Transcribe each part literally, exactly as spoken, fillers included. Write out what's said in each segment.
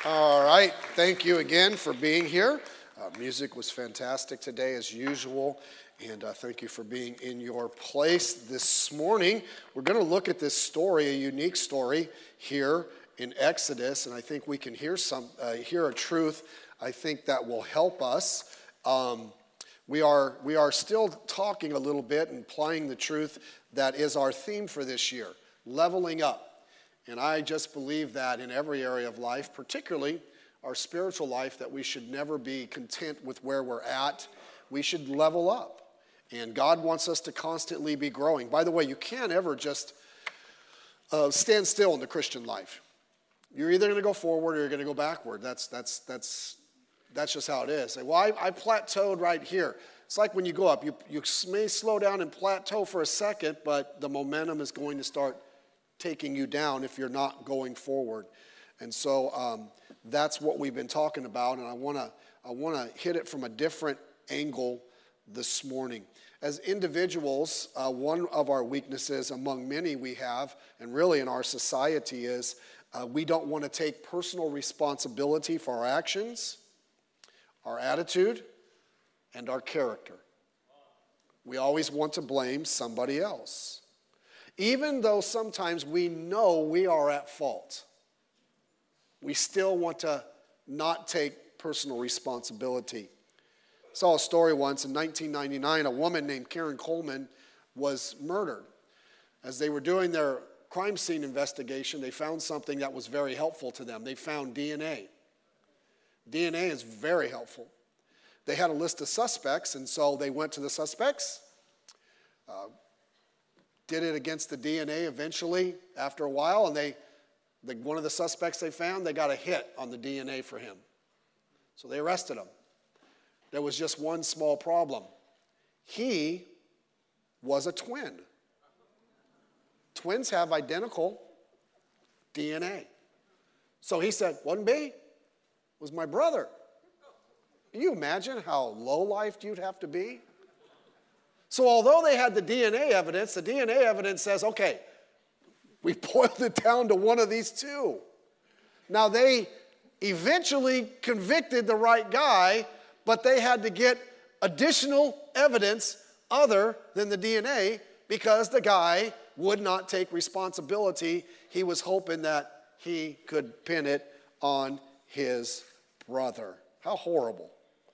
All right, thank you again for being here. Uh, music was fantastic today as usual, and uh, thank you for being in your place this morning. We're going to look at this story, a unique story here in Exodus, and I think we can hear some, uh, hear a truth, I think that will help us. Um, we are, we are still talking a little bit and applying the truth that is our theme for this year, leveling up. And I just believe that in every area of life, particularly our spiritual life, that we should never be content with where we're at. We should level up. And God wants us to constantly be growing. By the way, you can't ever just uh, stand still in the Christian life. You're either going to go forward or you're going to go backward. That's, that's, that's, that's just how it is. Say, well, I, I plateaued right here. It's like when you go up. You, you may slow down and plateau for a second, but the momentum is going to start taking you down if you're not going forward. And so um, that's what we've been talking about, and I want to I want to hit it from a different angle this morning. As individuals, uh, one of our weaknesses among many we have, and really in our society, is uh, we don't want to take personal responsibility for our actions, our attitude, and our character. We always want to blame somebody else. Even though sometimes we know we are at fault, we still want to not take personal responsibility. I saw a story once in nineteen ninety-nine, a woman named Karen Coleman was murdered. As they were doing their crime scene investigation, they found something that was very helpful to them. They found D N A. D N A is very helpful. They had a list of suspects, and so they went to the suspects, uh, did it against the D N A eventually after a while, and they, the, one of the suspects they found, they got a hit on the D N A for him. So they arrested him. There was just one small problem. He was a twin. Twins have identical D N A. So he said, wasn't me, it was my brother. Can you imagine how low-lifed you'd have to be? So although they had the D N A evidence, the D N A evidence says, okay, we boiled it down to one of these two. Now they eventually convicted the right guy, but they had to get additional evidence other than the D N A because the guy would not take responsibility. He was hoping that he could pin it on his brother. How horrible.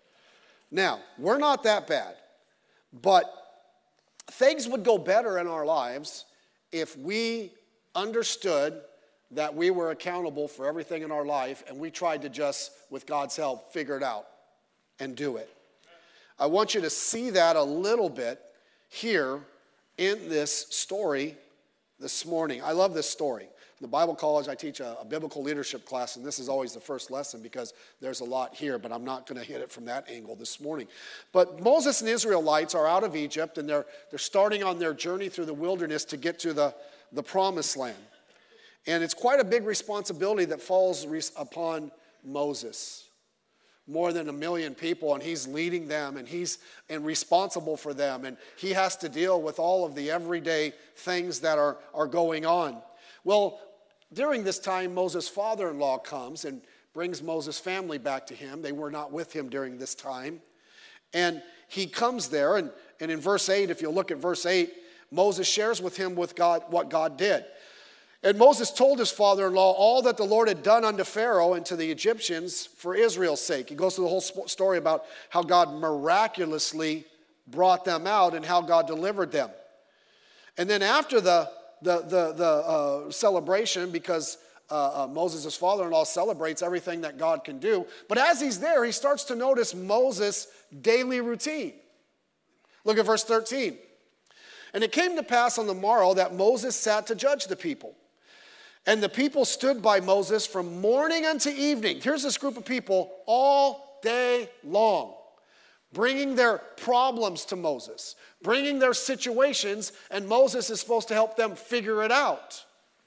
Now, we're not that bad, but things would go better in our lives if we understood that we were accountable for everything in our life and we tried to just, with God's help, figure it out and do it. I want you to see that a little bit here in this story this morning. I love this story. In the Bible college, I teach a, a biblical leadership class, and this is always the first lesson because there's a lot here, but I'm not going to hit it from that angle this morning. But Moses and the Israelites are out of Egypt, and they're, they're starting on their journey through the wilderness to get to the, the promised land. And it's quite a big responsibility that falls res- upon Moses. More than a million people, and he's leading them, and he's and responsible for them, and he has to deal with all of the everyday things that are, are going on. Well, during this time, Moses' father-in-law comes and brings Moses' family back to him. They were not with him during this time. And he comes there, and, and in verse eight, if you look at verse eight, Moses shares with him with God what God did. And Moses told his father-in-law all that the Lord had done unto Pharaoh and to the Egyptians for Israel's sake. He goes through the whole story about how God miraculously brought them out and how God delivered them. And then after the the the, the uh, celebration, because uh, uh, Moses' father-in-law celebrates everything that God can do, but as he's there, he starts to notice Moses' daily routine. Look at verse thirteen. And it came to pass on the morrow that Moses sat to judge the people. And the people stood by Moses from morning unto evening. Here's this group of people all day long, bringing their problems to Moses, bringing their situations, and Moses is supposed to help them figure it out.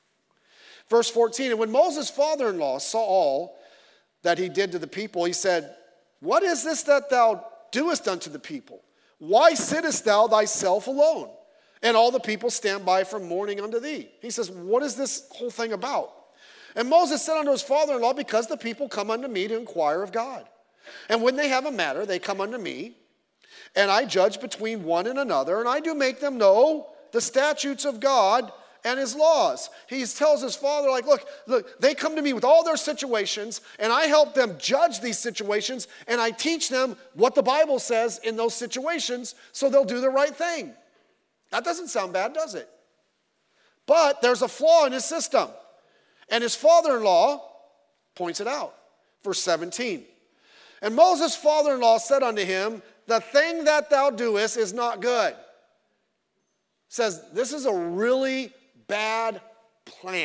Verse fourteen, and when Moses' father-in-law saw all that he did to the people, he said, what is this that thou doest unto the people? Why sittest thou thyself alone? And all the people stand by from morning unto thee. He says, what is this whole thing about? And Moses said unto his father-in-law, because the people come unto me to inquire of God. And when they have a matter, they come unto me, and I judge between one and another, and I do make them know the statutes of God and his laws. He tells his father, like, look, look, they come to me with all their situations, and I help them judge these situations, and I teach them what the Bible says in those situations so they'll do the right thing. That doesn't sound bad, does it? But there's a flaw in his system. And his father-in-law points it out. Verse seventeen. And Moses' father-in-law said unto him, the thing that thou doest is not good. Says, this is a really bad plan.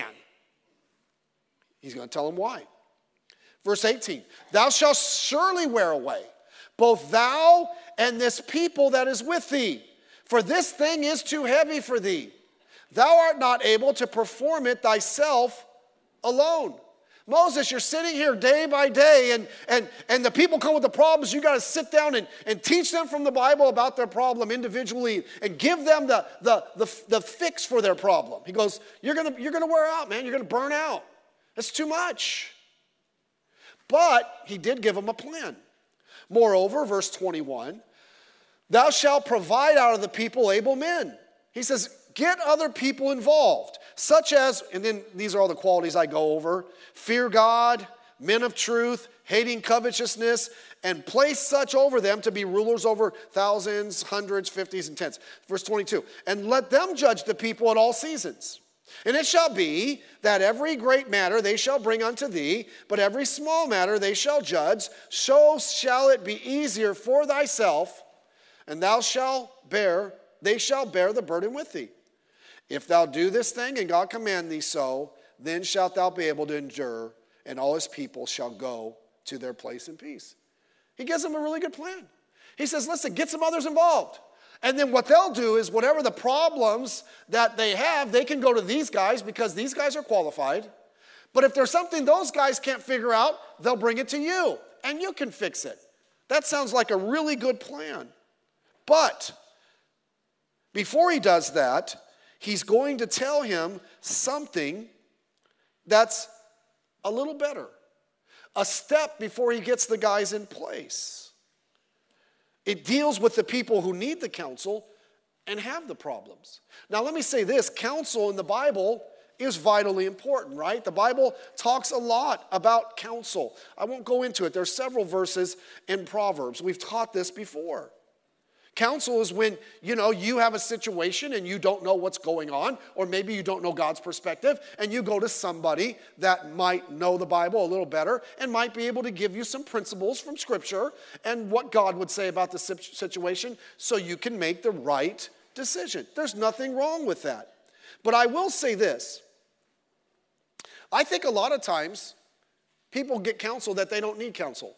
He's going to tell him why. Verse eighteen. Thou shalt surely wear away, both thou and this people that is with thee. For this thing is too heavy for thee. Thou art not able to perform it thyself alone. Moses, you're sitting here day by day, and, and, and the people come with the problems. You got to sit down and, and teach them from the Bible about their problem individually and give them the, the, the, the fix for their problem. He goes, you're going you're gonna wear out, man. You're going to burn out. That's too much. But he did give them a plan. Moreover, verse twenty-one, thou shalt provide out of the people able men. He says, get other people involved, such as, and then these are all the qualities I go over, fear God, men of truth, hating covetousness, and place such over them to be rulers over thousands, hundreds, fifties, and tens. Verse twenty-two, and let them judge the people at all seasons. And it shall be that every great matter they shall bring unto thee, but every small matter they shall judge, so shall it be easier for thyself, and thou shalt bear, they shall bear the burden with thee. If thou do this thing, and God command thee so, then shalt thou be able to endure, and all his people shall go to their place in peace. He gives them a really good plan. He says, listen, get some others involved. And then what they'll do is whatever the problems that they have, they can go to these guys because these guys are qualified. But if there's something those guys can't figure out, they'll bring it to you, and you can fix it. That sounds like a really good plan. But before he does that, he's going to tell him something that's a little better. A step before he gets the guys in place. It deals with the people who need the counsel and have the problems. Now let me say this, counsel in the Bible is vitally important, right? The Bible talks a lot about counsel. I won't go into it. There's several verses in Proverbs. We've taught this before. Counsel is when, you know, you have a situation and you don't know what's going on, or maybe you don't know God's perspective, and you go to somebody that might know the Bible a little better and might be able to give you some principles from Scripture and what God would say about the situation so you can make the right decision. There's nothing wrong with that. But I will say this. I think a lot of times people get counsel that they don't need counsel,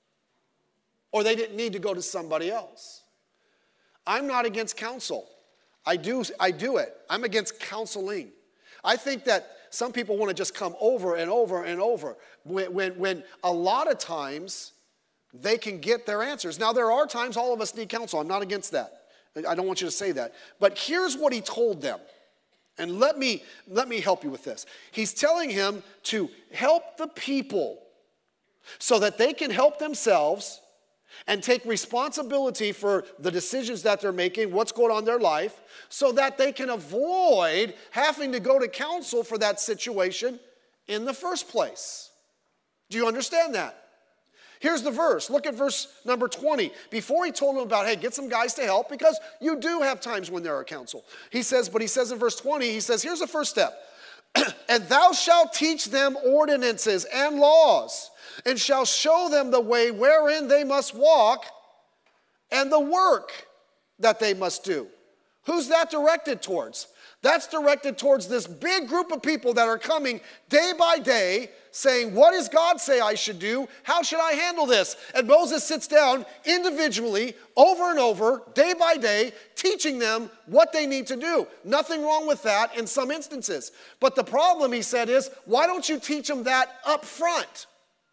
or they didn't need to go to somebody else. I'm not against counsel. I do, I do it. I'm against counseling. I think that some people want to just come over and over and over when, when, when a lot of times they can get their answers. Now, there are times all of us need counsel. I'm not against that. I don't want you to say that. But here's what he told them. And let me, let me help you with this. He's telling him to help the people so that they can help themselves and take responsibility for the decisions that they're making, what's going on in their life, so that they can avoid having to go to counsel for that situation in the first place. Do you understand that? Here's the verse. Look at verse number twenty. Before he told them about, hey, get some guys to help, because you do have times when there are counsel. He says, but he says in verse twenty, he says, here's the first step. And thou shalt teach them ordinances and laws, and shall show them the way wherein they must walk, and the work that they must do. Who's that directed towards? That's directed towards this big group of people that are coming day by day saying, what does God say I should do? How should I handle this? And Moses sits down individually over and over, day by day, teaching them what they need to do. Nothing wrong with that in some instances. But the problem, he said, is why don't you teach them that up front?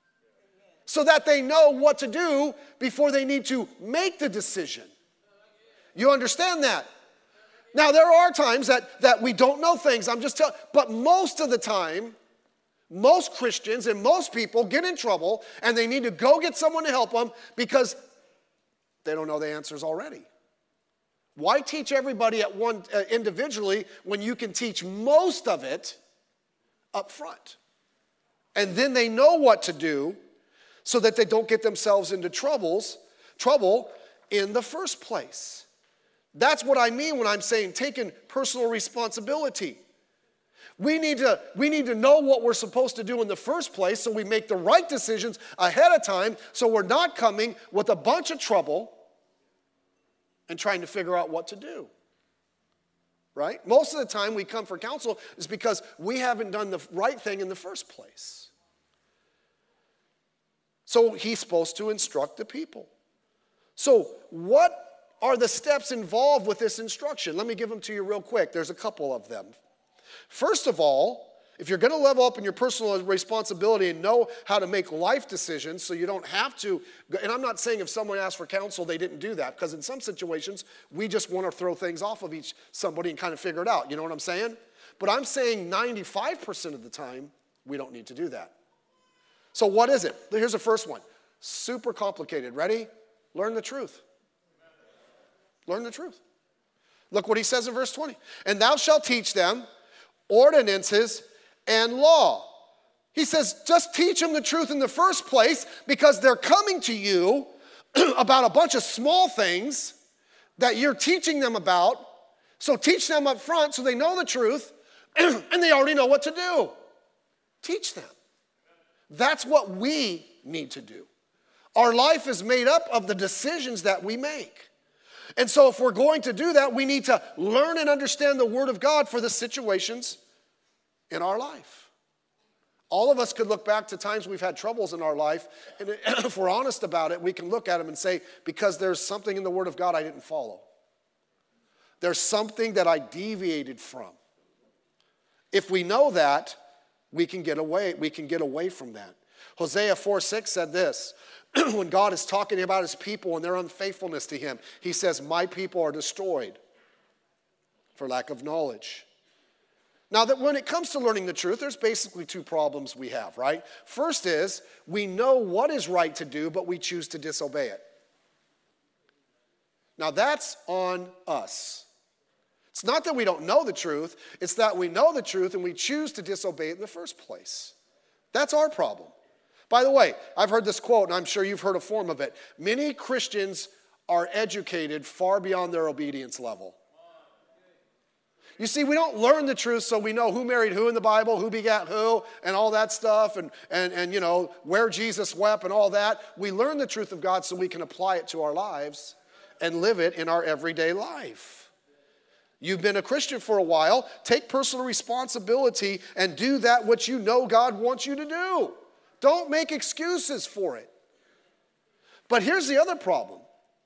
So that they know what to do before they need to make the decision. You understand that? Now, there are times that, that we don't know things. I'm just telling, but most of the time, most Christians and most people get in trouble and they need to go get someone to help them because they don't know the answers already. Why teach everybody at one uh, individually when you can teach most of it up front? And then they know what to do so that they don't get themselves into troubles, trouble in the first place. That's what I mean when I'm saying taking personal responsibility. We need to, we need to know what we're supposed to do in the first place so we make the right decisions ahead of time so we're not coming with a bunch of trouble and trying to figure out what to do. Right? Most of the time we come for counsel is because we haven't done the right thing in the first place. So he's supposed to instruct the people. So what are the steps involved with this instruction? Let me give them to you real quick. There's a couple of them. First of all, if you're going to level up in your personal responsibility and know how to make life decisions so you don't have to, and I'm not saying if someone asks for counsel, they didn't do that, because in some situations, we just want to throw things off of each somebody and kind of figure it out. You know what I'm saying? But I'm saying ninety-five percent of the time, we don't need to do that. So what is it? Here's the first one. Super complicated. Ready? Learn the truth. Learn the truth. Look what he says in verse twenty. And thou shalt teach them ordinances and law. He says, just teach them the truth in the first place because they're coming to you about a bunch of small things that you're teaching them about. So teach them up front so they know the truth and they already know what to do. Teach them. That's what we need to do. Our life is made up of the decisions that we make. And so if we're going to do that, we need to learn and understand the Word of God for the situations in our life. All of us could look back to times we've had troubles in our life, and if we're honest about it, we can look at them and say, because there's something in the Word of God I didn't follow. There's something that I deviated from. If we know that, we can get away, we can get away from that. Hosea four six said this, when God is talking about his people and their unfaithfulness to him, he says, my people are destroyed for lack of knowledge. Now, that when it comes to learning the truth, there's basically two problems we have, right? First is, we know what is right to do, but we choose to disobey it. Now, that's on us. It's not that we don't know the truth, it's that we know the truth and we choose to disobey it in the first place. That's our problem. By the way, I've heard this quote, and I'm sure you've heard a form of it. Many Christians are educated far beyond their obedience level. You see, we don't learn the truth so we know who married who in the Bible, who begat who, and all that stuff, and, and, and you know, where Jesus wept and all that. We learn the truth of God so we can apply it to our lives and live it in our everyday life. You've been a Christian for a while. Take personal responsibility and do that which you know God wants you to do. Don't make excuses for it. But here's the other problem.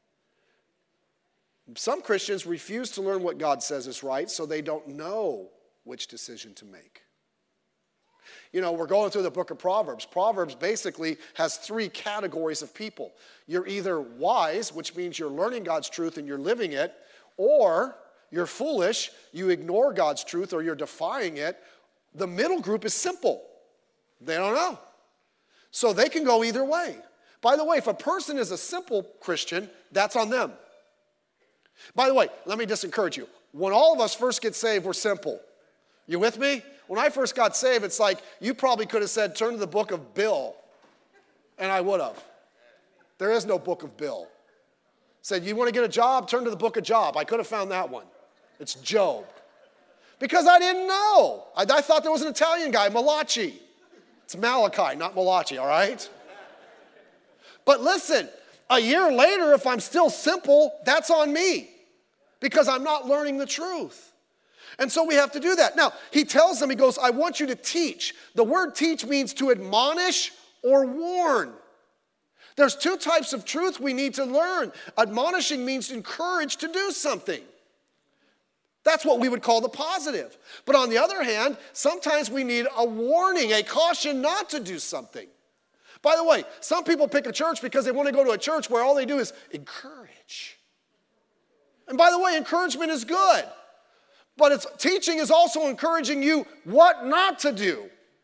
Some Christians refuse to learn what God says is right, so they don't know which decision to make. You know, we're going through the book of Proverbs. Proverbs basically has three categories of people. You're either wise, which means you're learning God's truth and you're living it, or you're foolish, you ignore God's truth or you're defying it. The middle group is simple. They don't know. So they can go either way. By the way, if a person is a simple Christian, that's on them. By the way, let me just encourage you. When all of us first get saved, we're simple. You with me? When I first got saved, it's like you probably could have said, turn to the book of Bill. And I would have. There is no book of Bill. Said, you want to get a job? Turn to the book of Job. I could have found that one. It's Job. Because I didn't know. I, I thought there was an Italian guy, Malachi. It's Malachi, not Malachi, all right? But listen, a year later, if I'm still simple, that's on me. Because I'm not learning the truth. And so we have to do that. Now, he tells them, he goes, I want you to teach. The word teach means to admonish or warn. There's two types of truth we need to learn. Admonishing means encourage to do something. That's what we would call the positive. But on the other hand, sometimes we need a warning, a caution not to do something. By the way, some people pick a church because they want to go to a church where all they do is encourage. And by the way, encouragement is good. But it's, teaching is also encouraging you what not to do.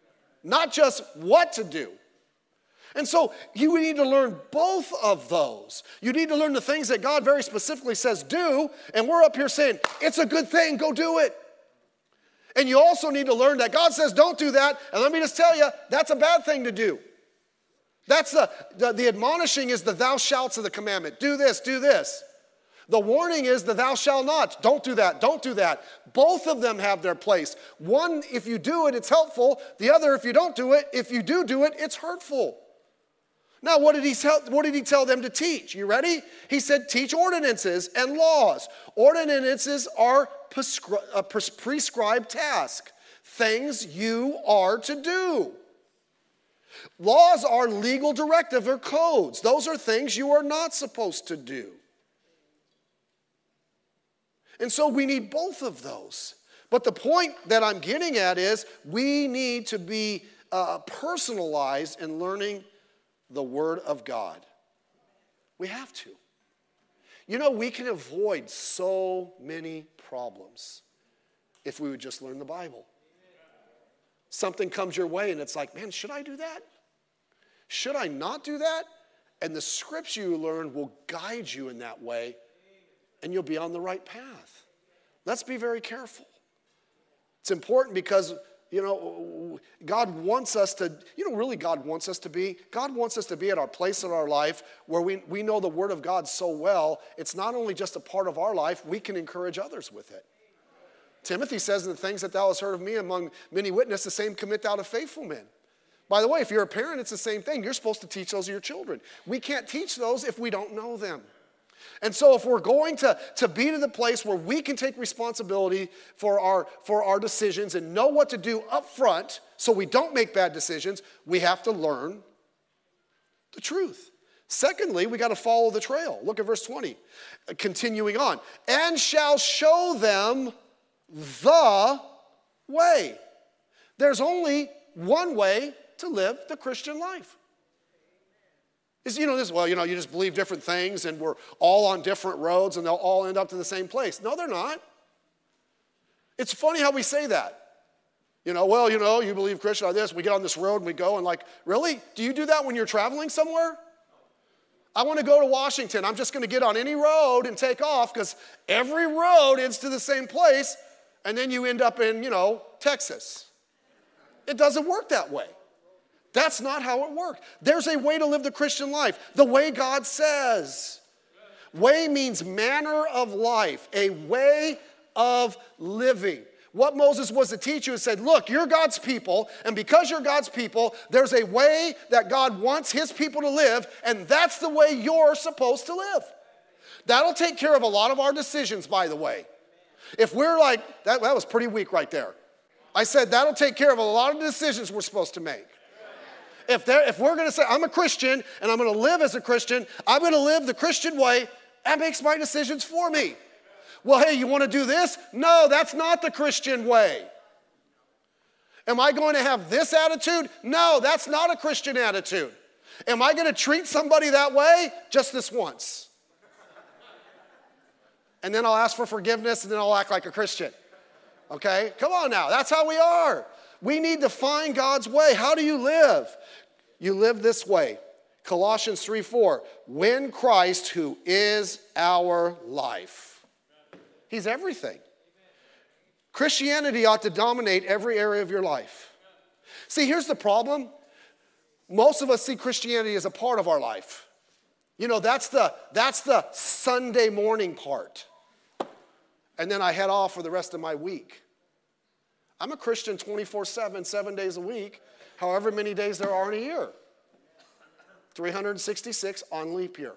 not just what to do. And so you need to learn both of those. You need to learn the things that God very specifically says do, and we're up here saying, it's a good thing, go do it. And you also need to learn that God says don't do that, and let me just tell you, that's a bad thing to do. That's the, the, the admonishing is the thou shalts of the commandment. Do this, do this. The warning is the thou shalt not. Don't do that, don't do that. Both of them have their place. One, if you do it, it's helpful. The other, if you don't do it, if you do do it, it's hurtful. Now, what did he tell, what did he tell them to teach? You ready? He said, teach ordinances and laws. Ordinances are prescri- a prescribed task, things you are to do. Laws are legal directive or codes. Those are things you are not supposed to do. And so we need both of those. But the point that I'm getting at is we need to be uh, personalized in learning the Word of God. We have to. You know, we can avoid so many problems if we would just learn the Bible. Something comes your way and it's like, man, should I do that? Should I not do that? And the scripture you learn will guide you in that way, and you'll be on the right path. Let's be very careful. It's important because, you know, God wants us to, you know, really God wants us to be, God wants us to be at our place in our life where we, we know the Word of God so well, it's not only just a part of our life, we can encourage others with it. Timothy says, in the things that thou hast heard of me among many witnesses, the same commit thou to faithful men. By the way, if you're a parent, it's the same thing. You're supposed to teach those to your children. We can't teach those if we don't know them. And so if we're going to, to be to the place where we can take responsibility for our, for our decisions and know what to do up front so we don't make bad decisions, we have to learn the truth. Secondly, we got to follow the trail. Look at verse twenty. Continuing on. And shall show them the way. There's only one way to live the Christian life. Is, you know, this, well, you know, you just believe different things and we're all on different roads and they'll all end up to the same place. No, they're not. It's funny how we say that. You know, well, you know, you believe Christian on this, we get on this road and we go and like, really? Do you do that when you're traveling somewhere? I want to go to Washington. I'm just going to get on any road and take off because every road ends to the same place and then you end up in, you know, Texas. It doesn't work that way. That's not how it works. There's a way to live the Christian life, the way God says. Way means manner of life, a way of living. What Moses was to teach you is said, look, you're God's people, and because you're God's people, there's a way that God wants his people to live, and that's the way you're supposed to live. That'll take care of a lot of our decisions, by the way. If we're like, that, that was pretty weak right there. I said that'll take care of a lot of decisions we're supposed to make. If, if we're going to say, I'm a Christian and I'm going to live as a Christian, I'm going to live the Christian way, that makes my decisions for me. Well, hey, you want to do this? No, that's not the Christian way. Am I going to have this attitude? No, that's not a Christian attitude. Am I going to treat somebody that way? Just this once. And then I'll ask for forgiveness and then I'll act like a Christian. Okay? Come on now. That's how we are. We need to find God's way. How do you live? You live this way. Colossians three four. When Christ, who is our life. He's everything. Christianity ought to dominate every area of your life. See, here's the problem. Most of us see Christianity as a part of our life. You know, that's the, that's the Sunday morning part. And then I head off for the rest of my week. I'm a Christian twenty-four seven, seven days a week, however many days there are in a year. three hundred sixty-six on leap year.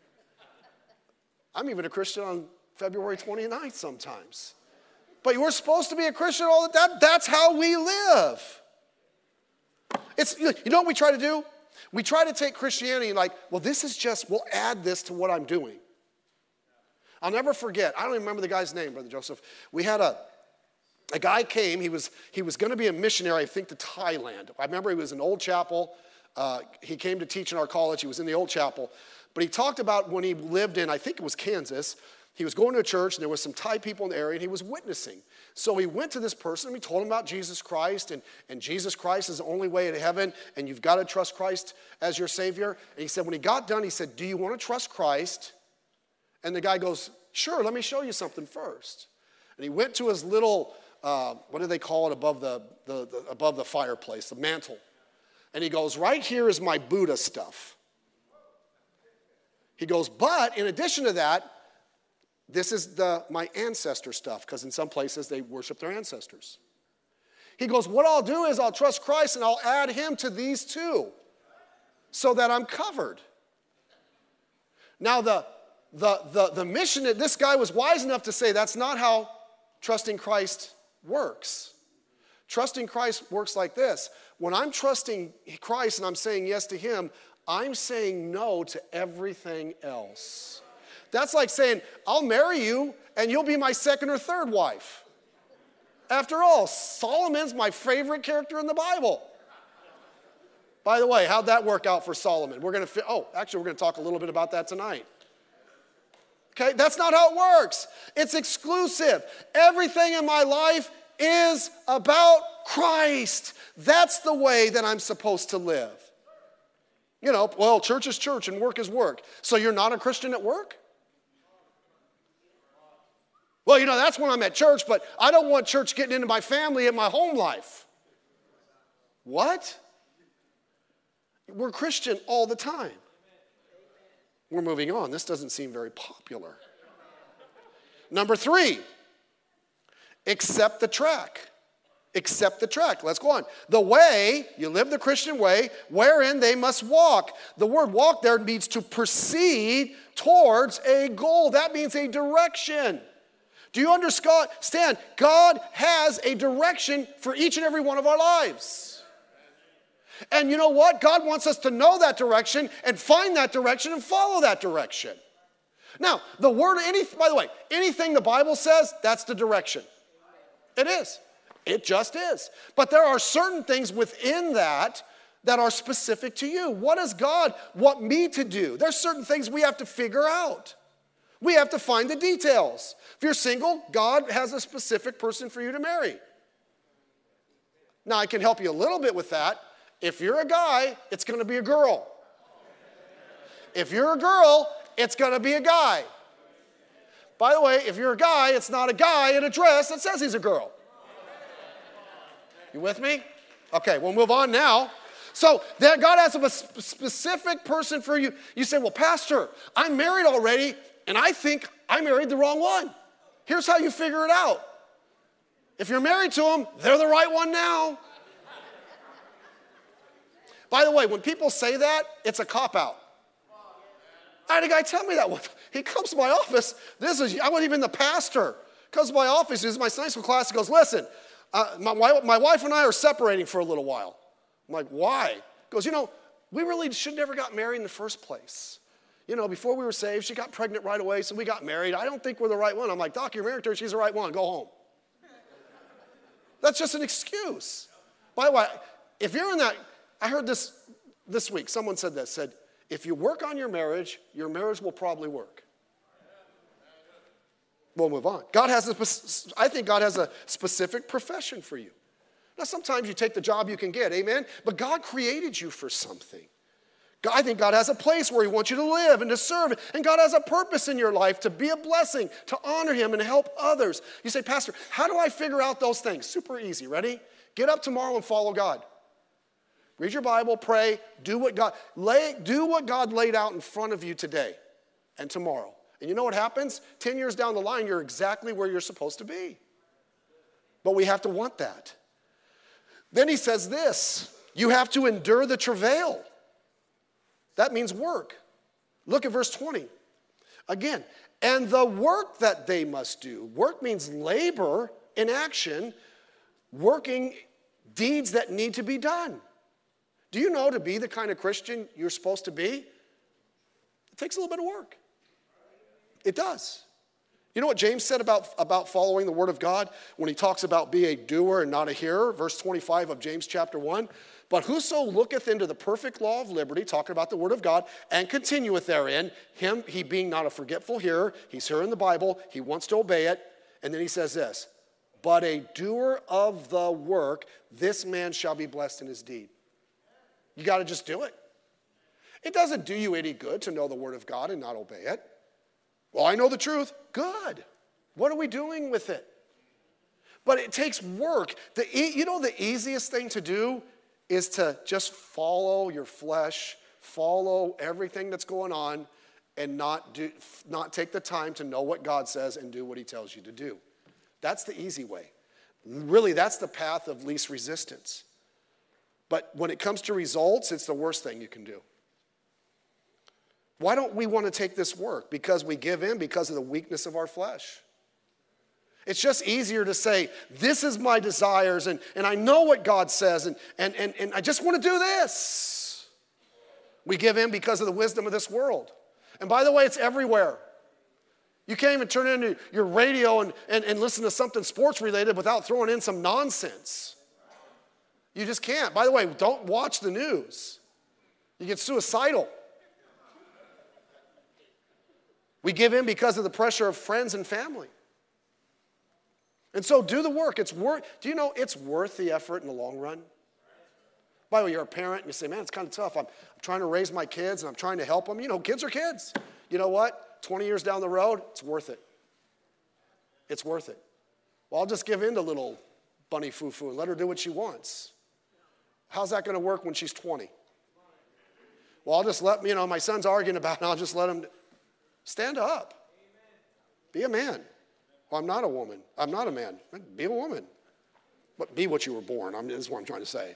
I'm even a Christian on February twenty-ninth sometimes. But we're supposed to be a Christian all the time. That's how we live. It's, you know what we try to do? We try to take Christianity and like, well, this is just, we'll add this to what I'm doing. I'll never forget, I don't even remember the guy's name, Brother Joseph. We had a, a guy came, he was, he was going to be a missionary, I think, to Thailand. I remember he was in Old Chapel. Uh, he came to teach in our college. He was in the Old Chapel. But he talked about when he lived in, I think it was Kansas, He was going to a church, and there was some Thai people in the area, and he was witnessing. So he went to this person, and he told him about Jesus Christ, and, and Jesus Christ is the only way to heaven, and you've got to trust Christ as your Savior. And he said, when he got done, he said, do you want to trust Christ? And the guy goes, sure, let me show you something first. And he went to his little, uh, what do they call it, above the, the, the, above the fireplace, the mantle. And he goes, right here is my Buddha stuff. He goes, but in addition to that, this is the, my ancestor stuff, because in some places they worship their ancestors. He goes, what I'll do is I'll trust Christ and I'll add him to these two so that I'm covered. Now the, the, the, the mission, that this guy was wise enough to say that's not how trusting Christ works. Trusting Christ works like this. When I'm trusting Christ and I'm saying yes to him, I'm saying no to everything else. That's like saying, I'll marry you and you'll be my second or third wife. After all, Solomon's my favorite character in the Bible. By the way, how'd that work out for Solomon? We're going to, oh, actually, we're going to talk a little bit about that tonight. Okay, that's not how it works. It's exclusive. Everything in my life is about Christ. That's the way that I'm supposed to live. You know, well, church is church and work is work. So you're not a Christian at work? Well, you know, that's when I'm at church, but I don't want church getting into my family and my home life. What? We're Christian all the time. We're moving on. This doesn't seem very popular. Number three, accept the track. Accept the track. Let's go on. The way, you live the Christian way, wherein they must walk. The word walk there means to proceed towards a goal. That means a direction. Do you understand? God has a direction for each and every one of our lives. And you know what? God wants us to know that direction and find that direction and follow that direction. Now, the word, any, by the way, anything the Bible says, that's the direction. It is. It just is. But there are certain things within that that are specific to you. What does God want me to do? There's certain things we have to figure out. We have to find the details. If you're single, God has a specific person for you to marry. Now, I can help you a little bit with that. If you're a guy, it's going to be a girl. If you're a girl, it's going to be a guy. By the way, if you're a guy, it's not a guy in a dress that says he's a girl. You with me? Okay, we'll move on now. So that God has a specific person for you. You say, well, Pastor, I'm married already, and I think I married the wrong one. Here's how you figure it out. If you're married to them, they're the right one now. By the way, when people say that, it's a cop-out. I had a guy tell me that one. He comes to my office. This is, I wasn't even the pastor. Comes to my office, this is my Sunday school class. He goes, listen, uh, my, my wife and I are separating for a little while. I'm like, why? He goes, you know, we really should never got married in the first place. You know, before we were saved, she got pregnant right away, so we got married. I don't think we're the right one. I'm like, Doc, you're married to her. She's the right one. Go home. That's just an excuse. By the way, if you're in that, I heard this this week. Someone said this, said, if you work on your marriage, your marriage will probably work. We'll move on. God has a, I think God has a specific profession for you. Now, sometimes you take the job you can get, amen? But God created you for something. God, I think God has a place where he wants you to live and to serve. And God has a purpose in your life to be a blessing, to honor him and help others. You say, Pastor, how do I figure out those things? Super easy. Ready? Get up tomorrow and follow God. Read your Bible, pray, do what God, lay, do what God laid out in front of you today and tomorrow. And you know what happens? Ten years down the line, you're exactly where you're supposed to be. But we have to want that. Then he says this, you have to endure the travail. That means work. Look at verse twenty. Again, and the work that they must do. Work means labor in action, working deeds that need to be done. Do you know to be the kind of Christian you're supposed to be? It takes a little bit of work. It does. You know what James said about, about following the word of God when he talks about be a doer and not a hearer? Verse twenty-five of James chapter one. But whoso looketh into the perfect law of liberty, talking about the word of God, and continueth therein, him, he being not a forgetful hearer, he's hearing the Bible, he wants to obey it, and then he says this, but a doer of the work, this man shall be blessed in his deed. You got to just do it. It doesn't do you any good to know the word of God and not obey it. Well, I know the truth. Good. What are we doing with it? But it takes work. The, you know the easiest thing to do is to just follow your flesh, follow everything that's going on, and not do, not take the time to know what God says and do what he tells you to do. That's the easy way. Really, that's the path of least resistance. But when it comes to results, it's the worst thing you can do. Why don't we want to take this work? Because we give in because of the weakness of our flesh. It's just easier to say, this is my desires, and, and I know what God says, and, and, and, and I just want to do this. We give in because of the wisdom of this world. And by the way, it's everywhere. You can't even turn into your radio and, and, and listen to something sports related without throwing in some nonsense. You just can't. By the way, don't watch the news. You get suicidal. We give in because of the pressure of friends and family. And so do the work. It's worth, do you know it's worth the effort in the long run? By the way, you're a parent and you say, man, it's kind of tough. I'm, I'm trying to raise my kids and I'm trying to help them. You know, kids are kids. You know what? twenty years down the road, it's worth it. It's worth it. Well, I'll just give in to little bunny foo-foo and let her do what she wants. How's that going to work when she's twenty? Well, I'll just let, you know, my son's arguing about it, and I'll just let him stand up. Be a man. Well, I'm not a woman. I'm not a man. Be a woman. But be what you were born. I mean, this is what I'm trying to say.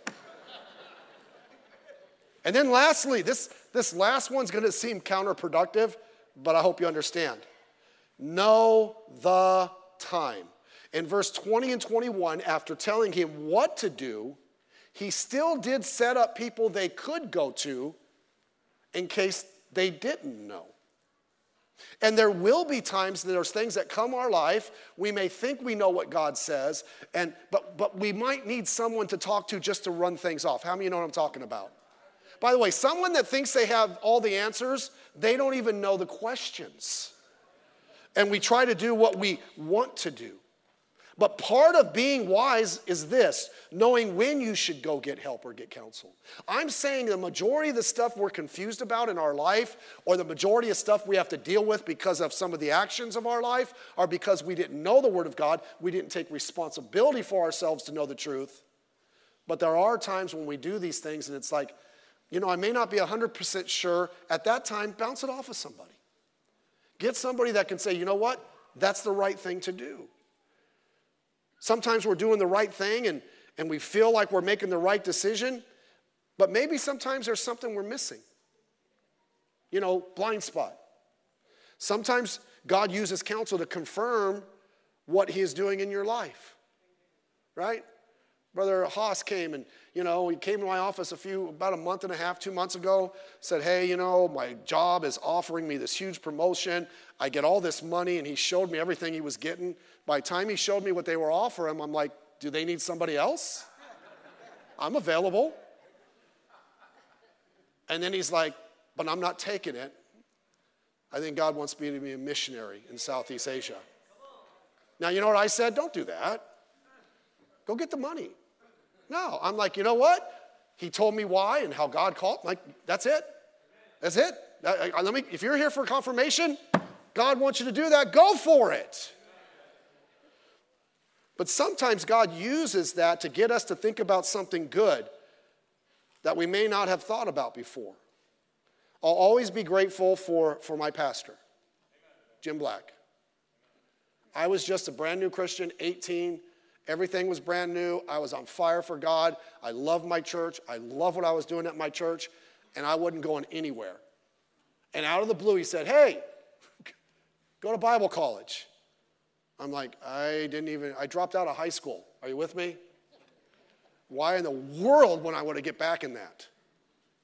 And then lastly, this, this last one's going to seem counterproductive, but I hope you understand. Know the time. In verse twenty and twenty-one, after telling him what to do, he still did set up people they could go to in case they didn't know. And there will be times that there's things that come our life. We may think we know what God says, and but, but we might need someone to talk to just to run things off. How many of you know what I'm talking about? By the way, someone that thinks they have all the answers, they don't even know the questions. And we try to do what we want to do. But part of being wise is this, knowing when you should go get help or get counsel. I'm saying the majority of the stuff we're confused about in our life, or the majority of stuff we have to deal with because of some of the actions of our life, are because we didn't know the Word of God. We didn't take responsibility for ourselves to know the truth. But there are times when we do these things and it's like, you know, I may not be one hundred percent sure. At that time, bounce it off of somebody. Get somebody that can say, you know what? That's the right thing to do. Sometimes we're doing the right thing and, and we feel like we're making the right decision, but maybe sometimes there's something we're missing. You know, blind spot. Sometimes God uses counsel to confirm what he is doing in your life, right? Brother Haas came and, you know, he came to my office a few, about a month and a half, two months ago, said, hey, you know, my job is offering me this huge promotion. I get all this money, and he showed me everything he was getting. By the time he showed me what they were offering, I'm like, do they need somebody else? I'm available. And then he's like, but I'm not taking it. I think God wants me to be a missionary in Southeast Asia. Now, you know what I said? Don't do that. Go get the money. No, I'm like, you know what? He told me why and how God called. I'm like, that's it. That's it. I, I, let me. If you're here for confirmation, God wants you to do that. Go for it. But sometimes God uses that to get us to think about something good that we may not have thought about before. I'll always be grateful for, for my pastor, Jim Black. I was just a brand new Christian, eighteen. Everything was brand new. I was on fire for God. I loved my church. I loved what I was doing at my church, and I wasn't going anywhere. And out of the blue, he said, hey, go to Bible college. I'm like, I didn't even, I dropped out of high school. Are you with me? Why in the world would I want to get back in that?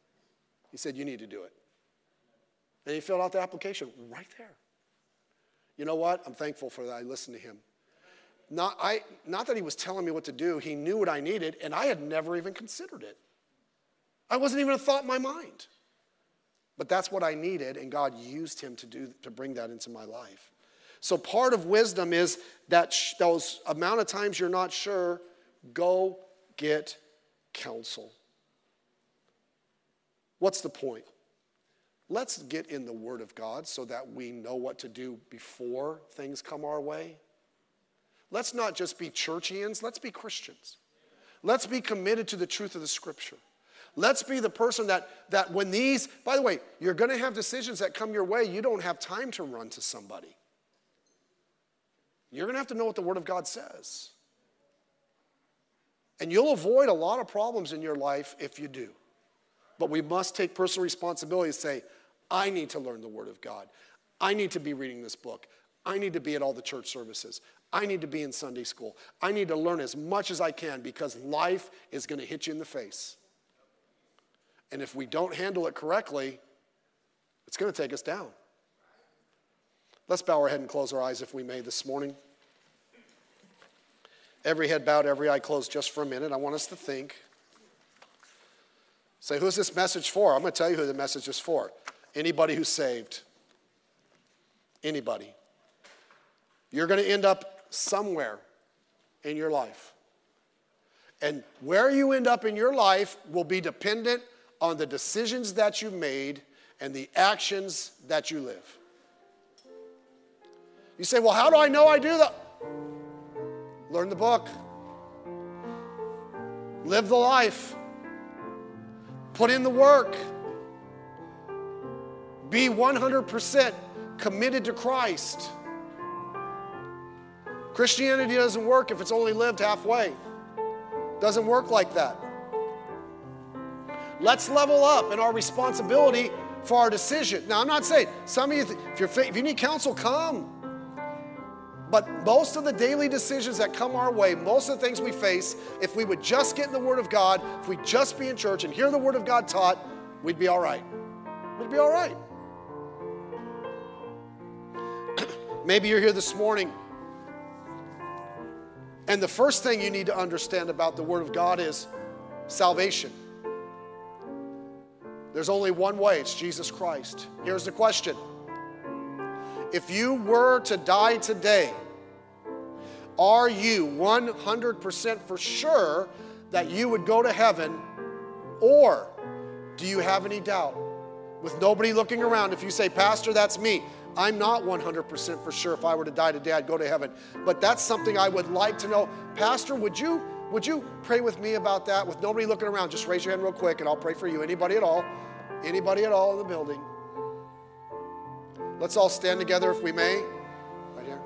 He said, you need to do it. And he filled out the application right there. You know what? I'm thankful for that. I listened to him. Not, I, not that he was telling me what to do. He knew what I needed, and I had never even considered it. I wasn't even a thought in my mind. But that's what I needed, and God used him to do to bring that into my life. So part of wisdom is that sh- those amount of times you're not sure, go get counsel. What's the point? Let's get in the Word of God so that we know what to do before things come our way. Let's not just be churchians, let's be Christians. Let's be committed to the truth of the Scripture. Let's be the person that, that when these, by the way, you're going to have decisions that come your way, you don't have time to run to somebody. You're going to have to know what the Word of God says. And you'll avoid a lot of problems in your life if you do. But we must take personal responsibility and say, I need to learn the Word of God. I need to be reading this book. I need to be at all the church services. I need to be in Sunday school. I need to learn as much as I can because life is going to hit you in the face. And if we don't handle it correctly, it's going to take us down. Let's bow our head and close our eyes if we may this morning. Every head bowed, every eye closed just for a minute. I want us to think. Say, who's this message for? I'm going to tell you who the message is for. Anybody who's saved. Anybody. You're going to end up somewhere in your life. And where you end up in your life will be dependent on the decisions that you made and the actions that you live. You say, well, how do I know I do that? Learn the book. Live the life. Put in the work. Be one hundred percent committed to Christ. Christianity doesn't work if it's only lived halfway. Doesn't work like that. Let's level up in our responsibility for our decision. Now, I'm not saying, some of you, if, you're, if you need counsel, come. But most of the daily decisions that come our way, most of the things we face, if we would just get in the Word of God, if we'd just be in church and hear the Word of God taught, we'd be all right. We'd be all right. Maybe you're here this morning, and the first thing you need to understand about the Word of God is salvation. There's only one way, it's Jesus Christ. Here's the question. If you were to die today, are you one hundred percent for sure that you would go to heaven, or do you have any doubt? With nobody looking around, if you say, Pastor, that's me, I'm not one hundred percent for sure if I were to die today, I'd go to heaven. But that's something I would like to know. Pastor, would you, would you pray with me about that? With nobody looking around, just raise your hand real quick and I'll pray for you. Anybody at all? Anybody at all in the building? Let's all stand together if we may. Right here.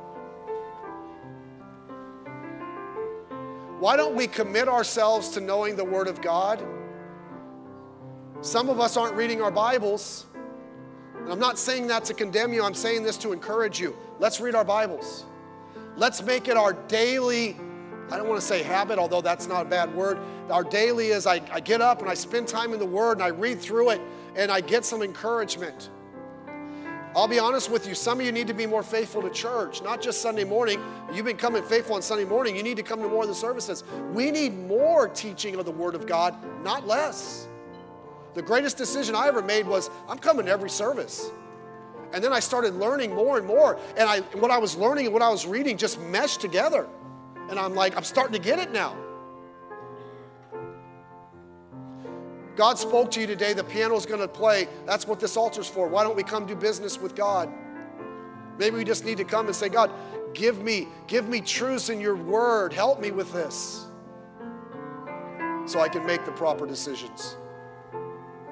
Why don't we commit ourselves to knowing the Word of God? Some of us aren't reading our Bibles. And I'm not saying that to condemn you. I'm saying this to encourage you. Let's read our Bibles. Let's make it our daily, I don't want to say habit, although that's not a bad word. Our daily is I, I get up and I spend time in the Word and I read through it and I get some encouragement. I'll be honest with you, some of you need to be more faithful to church, not just Sunday morning. You've been coming faithful on Sunday morning. You need to come to more of the services. We need more teaching of the Word of God, not less. The greatest decision I ever made was I'm coming to every service. And then I started learning more and more. And I, what I was learning and what I was reading just meshed together. And I'm like, I'm starting to get it now. God spoke to you today. The piano's going to play. That's what this altar's for. Why don't we come do business with God? Maybe we just need to come and say, God, give me, give me truths in your word. Help me with this so I can make the proper decisions.